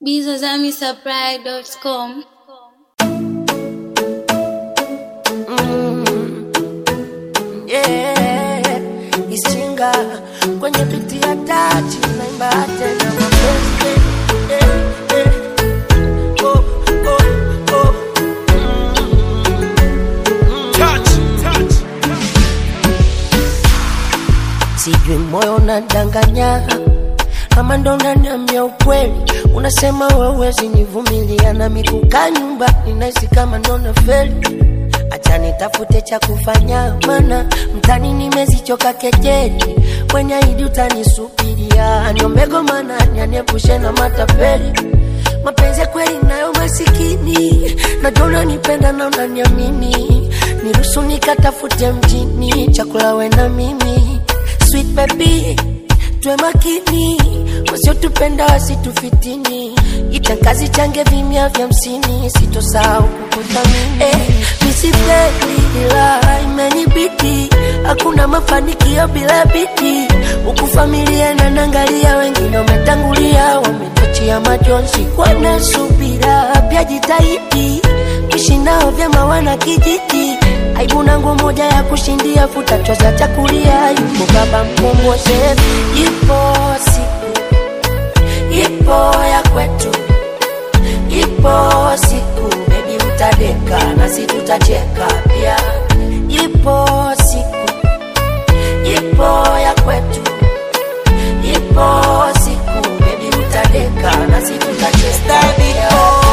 bizozamisupply.com. Yeah, isinga kwenye biti ya tati naimba tena mapenzi. Sijui moyo unadanganya ama ndo unaniambia ukweli. Unasema wewe sinivumilia na mikuka nyumba ninahisi kama ndo nafeli. Acha nitafute cha kufanya mana mtani nimezichoka kejeli. Kwenye hidi utanisubiria niombe mana niepushe na matapeli. Mapenzi kweli nayo masikini najua unanipenda na unaniamini. Niruhusu nikatafute mjini chakula we na mimi. Sweet baby tuwe makini wasiotupenda wasitufitini. Itangazi change vimya vya msini sitosahau kukuthamini. Misipendi ila imenibidi hakuna mafanikio bila bidii. Huku familia na nangalia wengine wametangulia wametuachia majonzi. Wana subira pia jitahidi kuishi nao vyema wana kijiji. Aibu na nguo moja ya kushindia futa choza chakulia. Yuko baba mkombozi ipo siku ipo ya kwetu. Ipo siku baby utadeka na si tutacheka pia. Ipo siku ipo ya kwetu. Ipo siku baby utadeka na si tutacheka pia.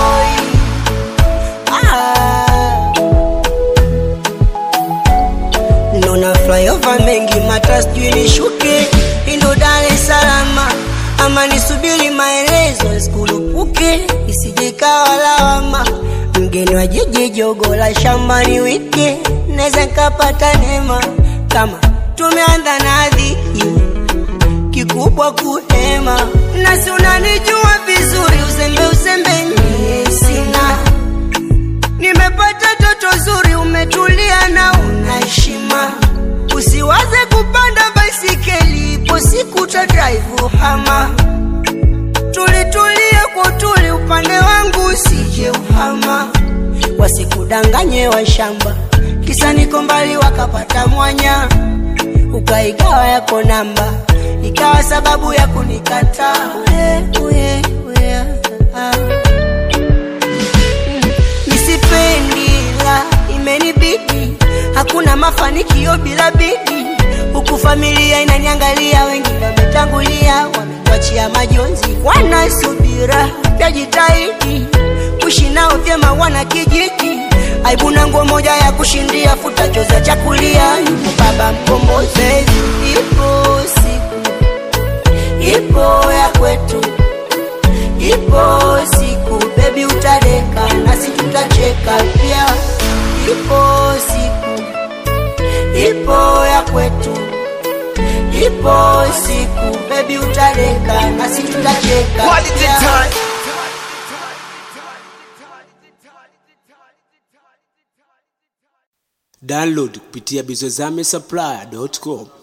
Nona flyover mengi matras nishuke Indo Dar es Salaam ama nisubiri maelezo skulupuke isije kawa lawama. Mgeni wa jiji jogo la shambani wike neza kapata neema kama tumeanza nadhi kikubwa kuhema. Nasi unanijua vizuri uzembe sina. Nimepata toto zuri umetulia na unaheshima. Usiwaze kupanda baisikeli ipo siku ta drive hama. Tulitulia kwa tuli upande wangu usije uhama. Wasikudanganye wa shamba kisa niko mbali wakapata mwanya. Ukaigawa yako namba ikawa sababu ya kunikataa. Nisipendi la imenibidi hakuna mafanikio bila bidii. Huku familia inaniangalia wengine wametangulia wametuachia majonzi. Wana subira pia jitahidi kuishi nao vyema wana kijiji. Aibu na nguo moja ya kushindia futa choza chakulia. Yuko baba mkombozi ipo siku ipo ya kwetu. Ipo siku baby utadeka na si tutacheka pia. Ipo siku ipo ya kwetu. Ipo siku baby utadeka na si tutacheka pia. Download kupitia bizozamisupply.com.